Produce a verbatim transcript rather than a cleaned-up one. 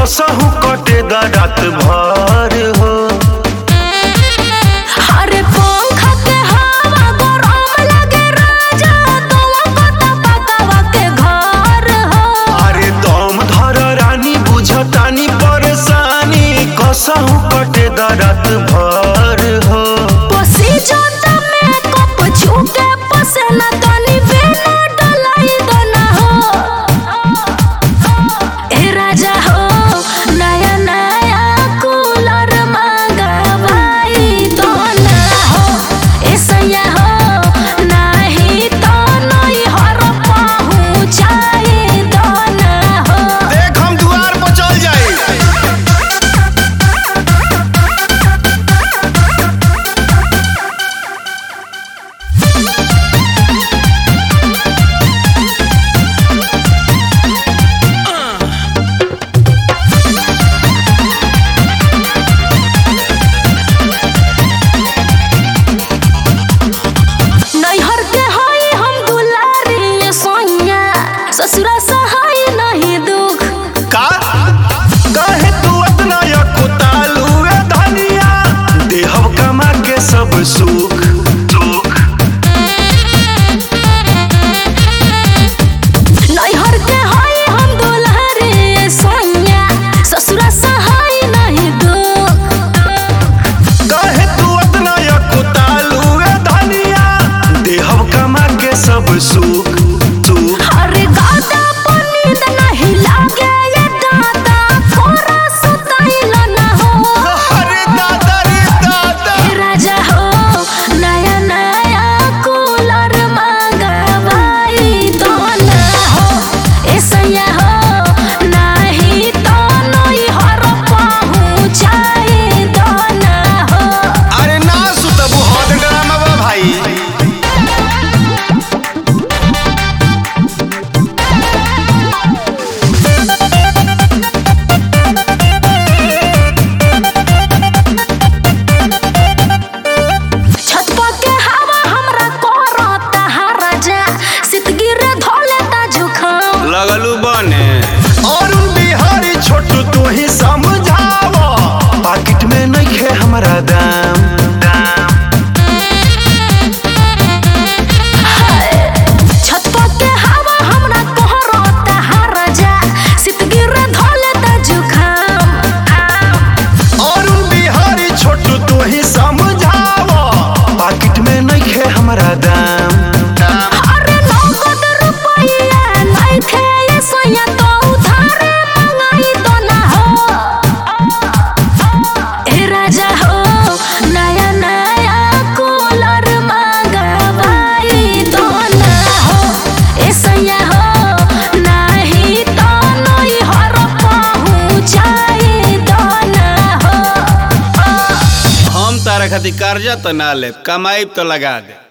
कसहु कटे द रात भर हो। अरे पंखा के हवा गरम लगे राजा, तुम कत पकावा के घर हो। अरे दम धर रानी बुझतानी परेशानी, कसहु कटे द रात भर हो। पसी जाता में कप छूके पसेना तनी बिना डलाई दना हो। ए राजा हो नया नया कूलर मंगवाई दना हो। ए सैया हो नाही तो नई हर पहुँचाई दना हो। देख हम दुआर पर चल जाए। नैहर के हई हम दुलारी सोनिया, ससुरा सहाय नहीं दुख। का कहे तू अतना यकुतालू ए धनिया, देहब कमा के सब सुख सुख। नैहर के हई हम दुलारी सोनिया, ससुरा सहाय नहीं दुख। कहे तू अतना यकुतालू ए धनिया, देहब कमा के सब सुख सुख। अरे गादा पनींद नहीं लागे ये दादा, थोड़ा सुताइल ना हो। अरे दादा रे दादा। ए राजा हो नया नया कूलर मंगवाई दना हो। ए सैया हो नाही तो नई हर पहुँचाई दना हो। अरे ना सुतबू हद ड्रामा बा भाई। छत पर के हवा हमरा करता हराजा, सितगिर धोलेता जुखाम। लगलू बने अरुण बिहारी छोटू तू ही समझावा, पाकिट में नइखे हमरा दाम दाम। छत पर के हवा हमरा कहरता हराजा, सितगिर धोलेता जुखाम। अरुण बिहारी छोटू तू ही समझावा, पाकिट में नइखे हमरा दाम दाम। अरे नगद रुपया नइखे ये सोया तो उधारे मंगाई दना हो। ए राजा हो नया नया कूलर मंगवाई दना हो। ए सैया हो नाही तो नई हर पहुँचाई दना हो। हम तारा खातिर कर्जा तो ना लेब, कमाई तो लगा दे।